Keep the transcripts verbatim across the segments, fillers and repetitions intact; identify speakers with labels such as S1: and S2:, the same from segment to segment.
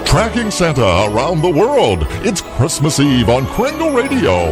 S1: Tracking Santa around the world. It's Christmas Eve on Kringle Radio.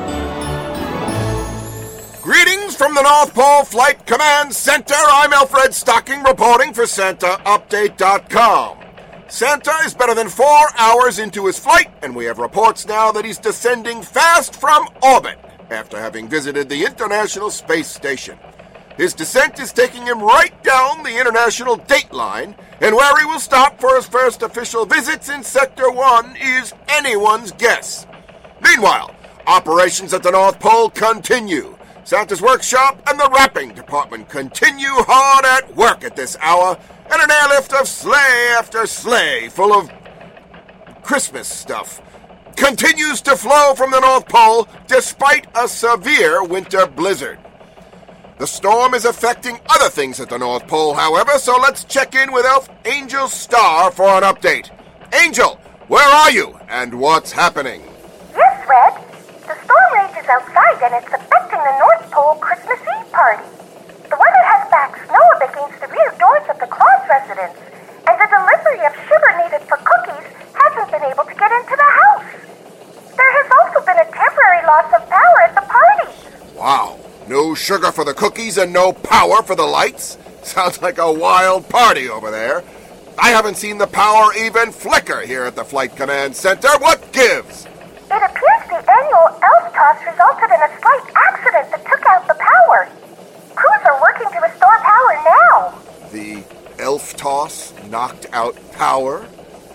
S2: Greetings from the North Pole Flight Command Center. I'm Alfred Stocking reporting for Santa Update dot com. Santa is better than four hours into his flight, and we have reports now that he's descending fast from orbit after having visited the International Space Station. His descent is taking him right down the international date line, and where he will stop for his first official visits in Sector one is anyone's guess. Meanwhile, operations at the North Pole continue. Santa's workshop and the wrapping department continue hard at work at this hour, and an airlift of sleigh after sleigh full of Christmas stuff continues to flow from the North Pole despite a severe winter blizzard. The storm is affecting other things at the North Pole, however, so let's check in with Elf Angel Star for an update. Angel, where are you, and what's happening?
S3: Yes, Red. The storm rages outside, and it's affecting the North Pole Christmas Eve party. The weather has backed snow up against the rear doors of the Claus residence, and the delivery of sugar needed for cookies hasn't been able to get into the house. There has also been a temporary loss of power at the party.
S2: Wow. No sugar for the cookies and no power for the lights? Sounds like a wild party over there. I haven't seen the power even flicker here at the Flight Command Center. What gives?
S3: It appears the annual elf toss resulted in a slight accident that took out the power. Crews are working to restore power now.
S2: The elf toss knocked out power?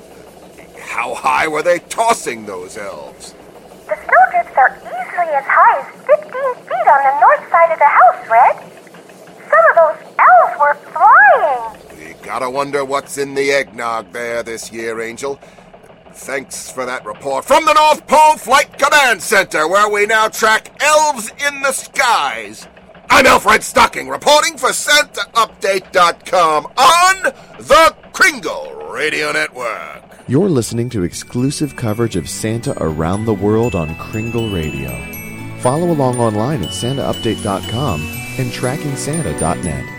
S2: How high were they tossing those elves?
S3: The snowdrifts are easily as high as fifteen feet on the north side of the house, Red. Some of those elves were flying.
S2: We gotta wonder what's in the eggnog there this year, Angel. Thanks for that report from the North Pole Flight Command Center, where we now track elves in the skies. I'm Alfred Stocking, reporting for Santa Update dot com on the Kringle Radio Network.
S4: You're listening to exclusive coverage of Santa around the world on Kringle Radio. Follow along online at Santa Update dot com and Tracking Santa dot net.